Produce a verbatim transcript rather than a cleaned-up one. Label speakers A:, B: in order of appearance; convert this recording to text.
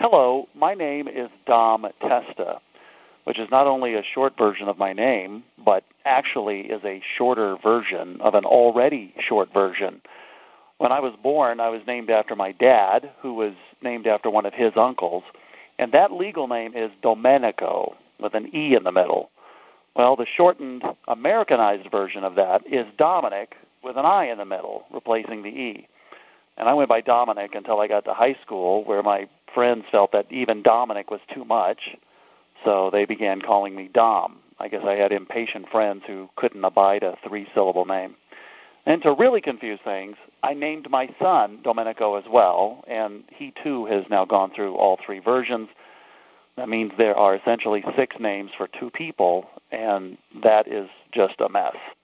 A: Hello, my name is Dom Testa, which is not only a short version of my name, but actually is a shorter version of an already short version. When I was born, I was named after my dad, who was named after one of his uncles, and that legal name is Domenico, with an E in the middle. Well, the shortened, Americanized version of that is Dominic, with an I in the middle, replacing the E. And I went by Dominic until I got to high school, where my friends felt that even Dominic was too much, so they began calling me Dom. I guess I had impatient friends who couldn't abide a three-syllable name. And to really confuse things, I named my son Domenico as well, and he too has now gone through all three versions. That means there are essentially six names for two people, and that is just a mess.